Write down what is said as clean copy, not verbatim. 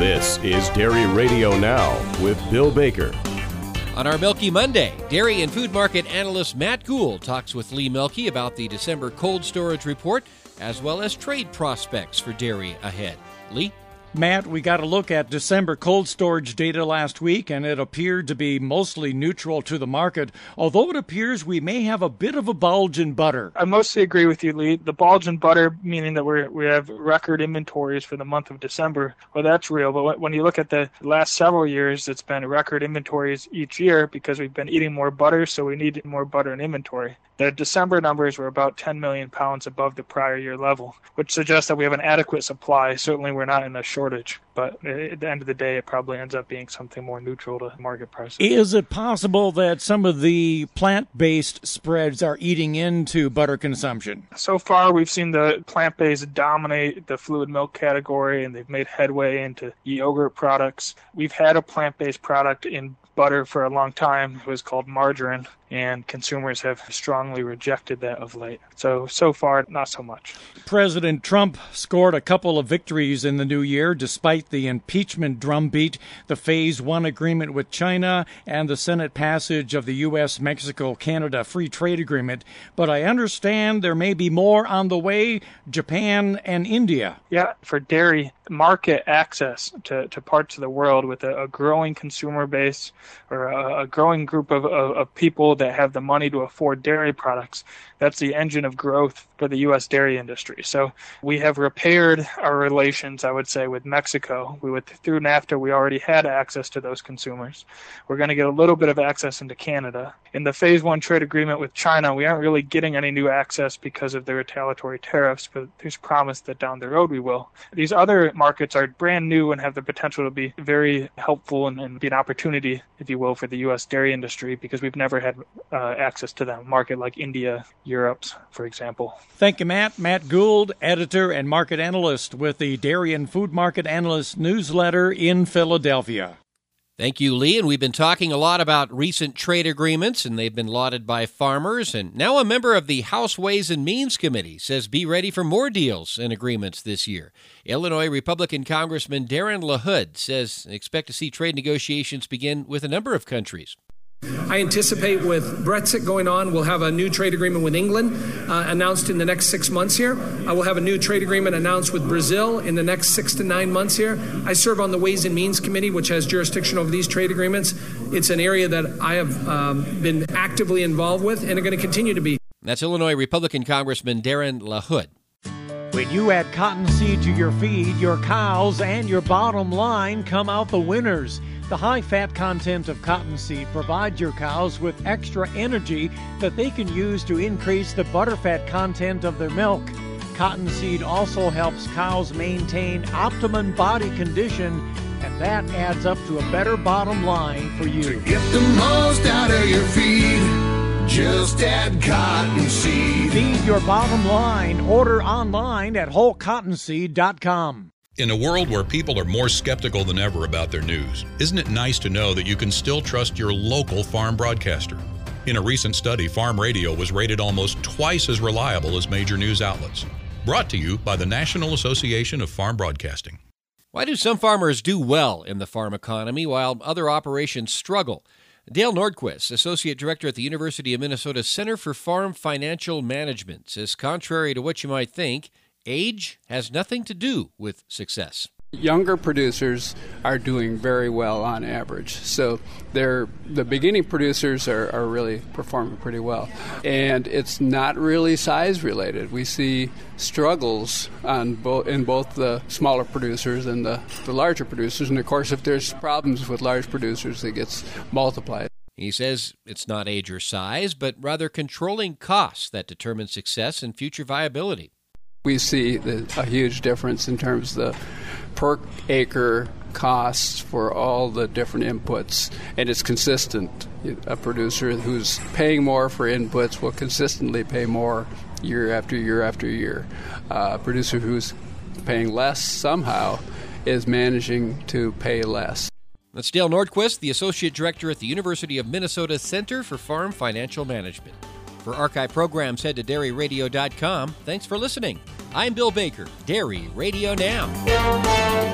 This is Dairy Radio Now with Bill Baker. On our Milky Monday, dairy and food market analyst Matt Gould talks with Lee Mielke about the December cold storage report, as well as trade prospects for dairy ahead. Lee? Matt, we got a look at December cold storage data last week, and it appeared to be mostly neutral to the market, although it appears we may have a bit of a bulge in butter. I mostly agree with you, Lee. The bulge in butter, meaning that we have record inventories for the month of December, well, that's real. But when you look at the last several years, it's been record inventories each year because we've been eating more butter, so we need more butter in inventory. The December numbers were about 10 million pounds above the prior year level, which suggests that we have an adequate supply. Certainly we're not in a shortage, but at the end of the day, it probably ends up being something more neutral to market prices. Is it possible that some of the plant-based spreads are eating into butter consumption? So far, we've seen the plant-based dominate the fluid milk category, and they've made headway into yogurt products. We've had a plant-based product in butter for a long time. It was called margarine, and consumers have strongly rejected that of late. So far, not so much. President Trump scored a couple of victories in the new year despite the impeachment drumbeat, the Phase 1 agreement with China, and the Senate passage of the U.S., Mexico, Canada free trade agreement. But I understand there may be more on the way, Japan and India. Yeah, for dairy, market access to parts of the world with a growing consumer base or a growing group of people that have the money to afford dairy products. That's the engine of growth for the U.S. dairy industry. So we have repaired our relations, I would say, with Mexico. Through NAFTA, we already had access to those consumers. We're going to get a little bit of access into Canada. In the Phase 1 trade agreement with China, we aren't really getting any new access because of the retaliatory tariffs, but there's promise that down the road we will. These other markets are brand new and have the potential to be very helpful and be an opportunity, if you will, for the U.S. dairy industry because we've never had access to them. A market like India, Europe, for example. Thank you, Matt. Matt Gould, editor and market analyst with the Dairy and Food Market Analyst newsletter in Philadelphia. Thank you, Lee. And we've been talking a lot about recent trade agreements, and they've been lauded by farmers. And now a member of the House Ways and Means Committee says be ready for more deals and agreements this year. Illinois Republican Congressman Darren LaHood says expect to see trade negotiations begin with a number of countries. I anticipate with Brexit going on, we'll have a new trade agreement with England announced in the next 6 months here. I will have a new trade agreement announced with Brazil in the next 6 to 9 months here. I serve on the Ways and Means Committee, which has jurisdiction over these trade agreements. It's an area that I have been actively involved with and are going to continue to be. That's Illinois Republican Congressman Darren LaHood. When you add cottonseed to your feed, your cows and your bottom line come out the winners. The high-fat content of cottonseed provides your cows with extra energy that they can use to increase the butterfat content of their milk. Cottonseed also helps cows maintain optimum body condition, and that adds up to a better bottom line for you. To get the most out of your feed, just add cottonseed. Feed your bottom line. Order online at wholecottonseed.com. In a world where people are more skeptical than ever about their news, isn't it nice to know that you can still trust your local farm broadcaster? In a recent study, farm radio was rated almost twice as reliable as major news outlets. Brought to you by the National Association of Farm Broadcasting. Why do some farmers do well in the farm economy while other operations struggle? Dale Nordquist, Associate Director at the University of Minnesota Center for Farm Financial Management, says contrary to what you might think, age has nothing to do with success. Younger producers are doing very well on average. So the beginning producers are really performing pretty well. And it's not really size related. We see struggles in both the smaller producers and the larger producers. And of course, if there's problems with large producers, it gets multiplied. He says it's not age or size, but rather controlling costs that determine success and future viability. We see a huge difference in terms of the per acre costs for all the different inputs, and it's consistent. A producer who's paying more for inputs will consistently pay more year after year after year. A producer who's paying less somehow is managing to pay less. That's Dale Nordquist, the Associate Director at the University of Minnesota Center for Farm Financial Management. For archive programs, head to dairyradio.com. Thanks for listening. I'm Bill Baker, Dairy Radio Now.